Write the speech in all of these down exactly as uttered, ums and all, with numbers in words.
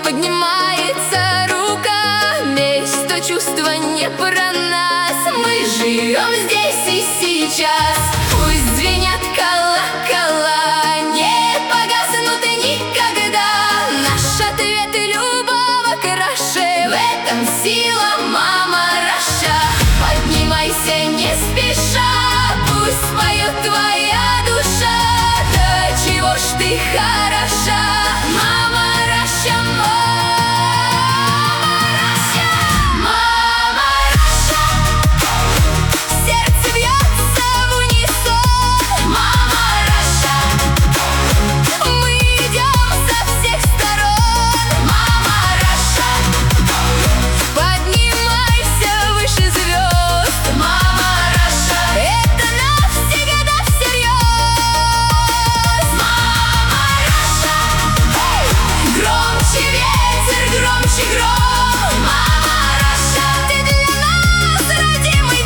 поднимается рука. Месть, то чувство не про нас. Мы живем здесь и сейчас. Пусть звенят колокола, не погаснут никогда. Наш ответ любого краше, в этом сила мама Раша. Поднимайся не спеша, пусть поет твоя душа. Да чего ж ты хороша, мама Раша, мама Раша, мама Раша. Сердце бьется в унисон, мама Раша. Мы идем со всех сторон, мама Раша. Поднимайся выше звезд, мама Раша. Это навсегда всерьез, мама Раша. Громче ветер, громче гром, мама Раша. Ты для нас родимый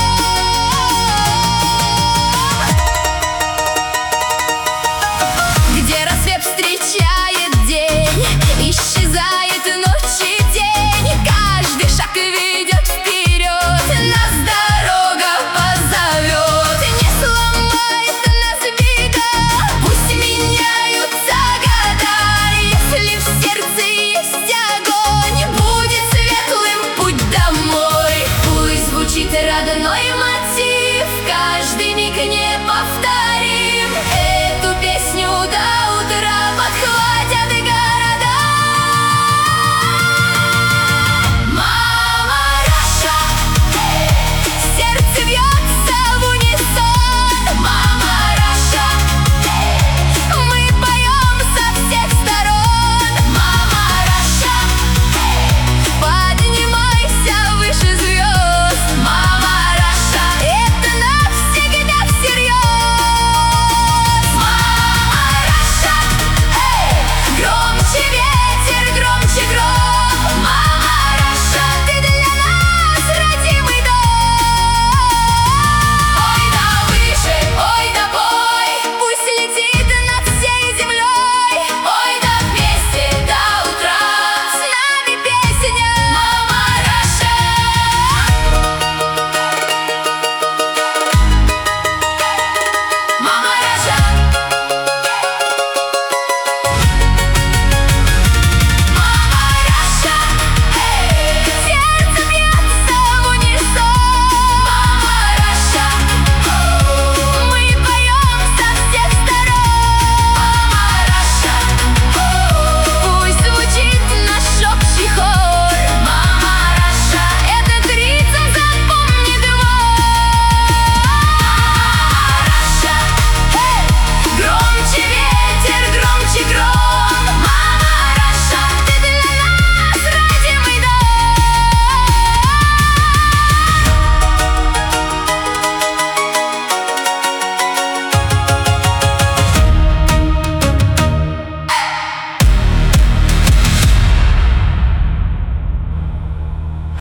дом, где рассвет встречает день, исчезает ночь и день. Каждый шаг ведет вперед, нас дорога позовет. Не сломает нас беда, пусть меняются года. Если в сердце есть огонь, будет светлым путь домой. Пусть звучит родной мотив, каждый миг не повторяй.